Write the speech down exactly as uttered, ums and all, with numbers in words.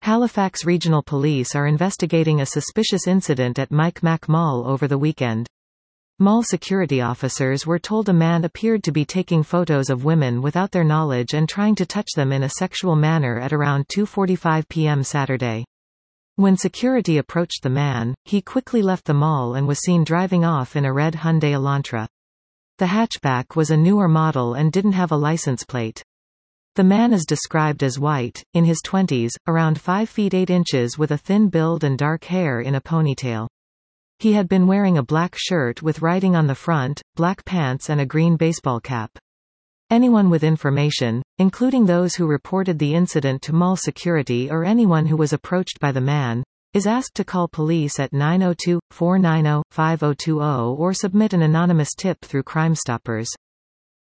Halifax Regional Police are investigating a suspicious incident at Mike Mac Mall over the weekend. Mall security officers were told a man appeared to be taking photos of women without their knowledge and trying to touch them in a sexual manner at around two forty-five p m Saturday. When security approached the man, he quickly left the mall and was seen driving off in a red Hyundai Elantra. The hatchback was a newer model and didn't have a license plate. The man is described as white, in his twenties, around five feet eight inches with a thin build and dark hair in a ponytail. He had been wearing a black shirt with writing on the front, black pants and a green baseball cap. Anyone with information, including those who reported the incident to mall security or anyone who was approached by the man, is asked to call police at nine oh two, four nine oh, five oh two oh or submit an anonymous tip through Crime Stoppers.